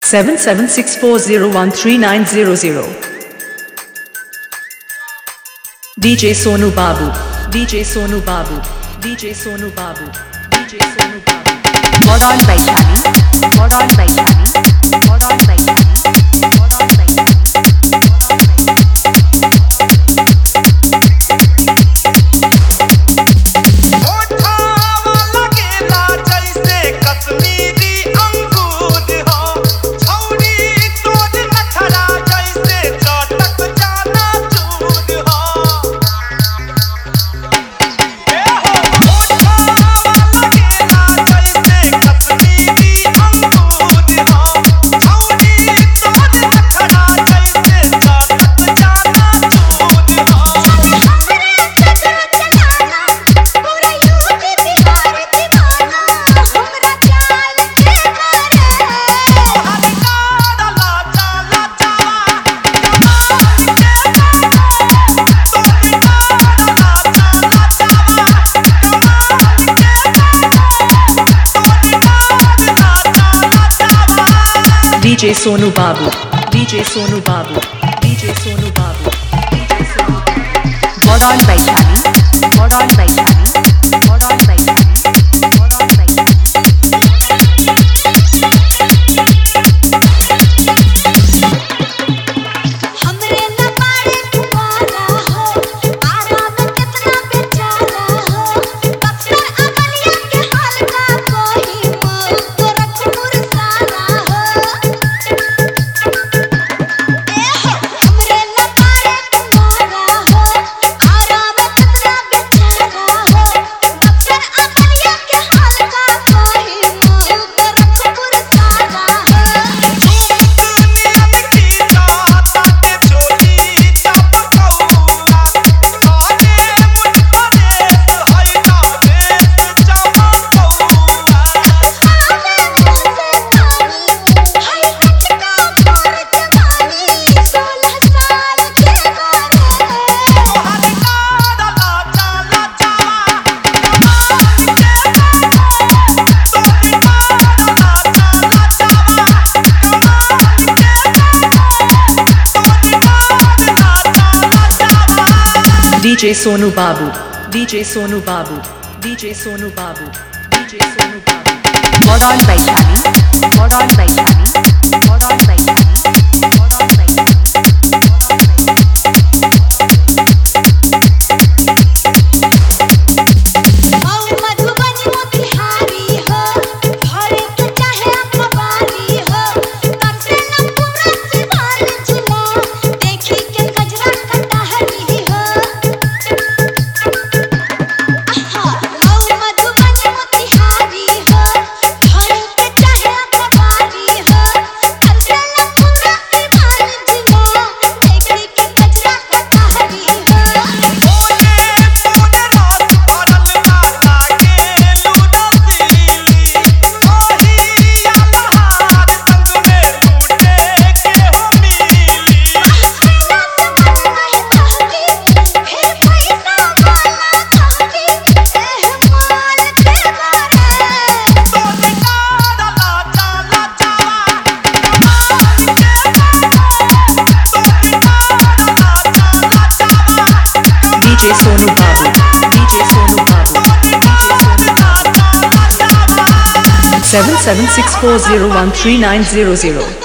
7764013900 DJ Sonu Babu DJ Sonu Babu DJ Sonu Babu DJ Sonu Babu Modern Vaishali Modern Vaishali Modern Vaishali Modern Vaishali DJ Sonu Babu DJ Sonu Babu DJ Sonu Babu DJ Sonu Babu Modern Vaishali Modern Vaishali Modern Vaishali Modern Vaishali हमरे न पारे कुआला हो आरा में कितना बेचारा हो अक्सर अमलिया के हाल का कोई तो रख मुरसाला हो हमरे न पारे कुआला हो आरा में कितना बेचारा हो अक्सर अमलिया के हाल का कोई तो रख मुरसाला हो DJ Sonu Babu DJ Sonu Babu DJ Sonu Babu DJ Sonu Babu Modern Vaishali Modern Vaishali Modern Vaishali Modern Vaishali Madhubani Motihari हो भरे के चाहे अखबारी हो तब से न पूरा सिवाल जिला देखी के गजरा कटहरी हो मधुबनी मोतिहारी हो भरे के चाहे अखबारी हो तब से न पूरा सिवाल जिला देखी के गजरा कटहरी हो DJ Sonu Babu DJ Sonu Babu DJ Sonu Babu 7764013900